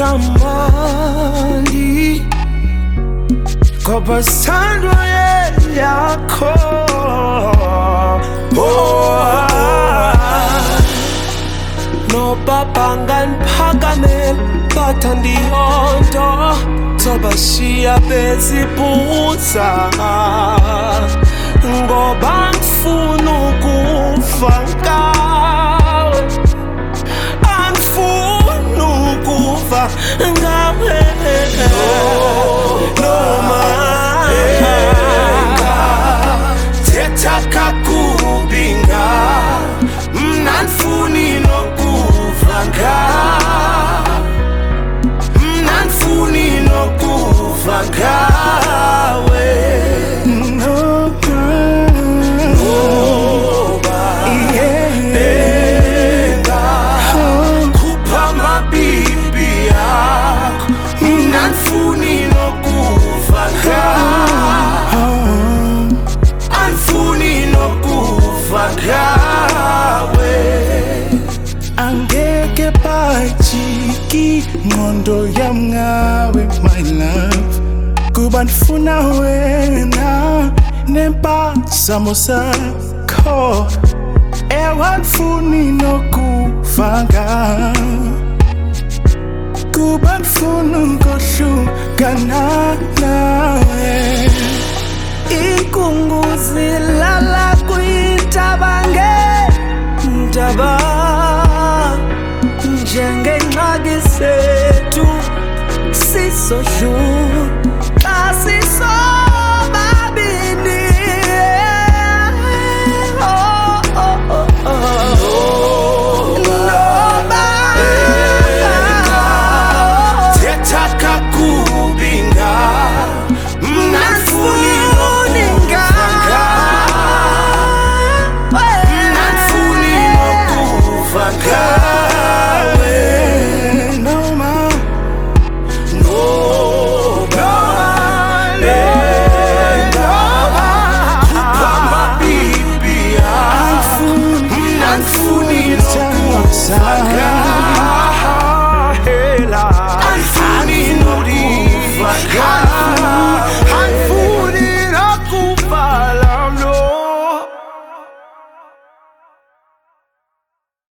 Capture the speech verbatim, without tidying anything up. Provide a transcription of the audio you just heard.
kamali ngoba sithando yakho. Oh, no papa nganiphakamela bathandiyonto zobashiya bezibuza ngoba ngifuna ukufa ngawe, angifuna ukufa ngawe. Noma thetha kakubi ngawe, mna ngifuni nokufa ngawe, mna ngifuni nokufa ngawe. Angeke bajiki ngondo yamngawe my love, kuba ndifuna wena nempazamo sakho, ewa ndifuni nokufa ngawe, kuba ndifuna ukuhlukana nawe. Ikunguzi lala kwitabange ndaba njengengxaki sethu sisodlula, siso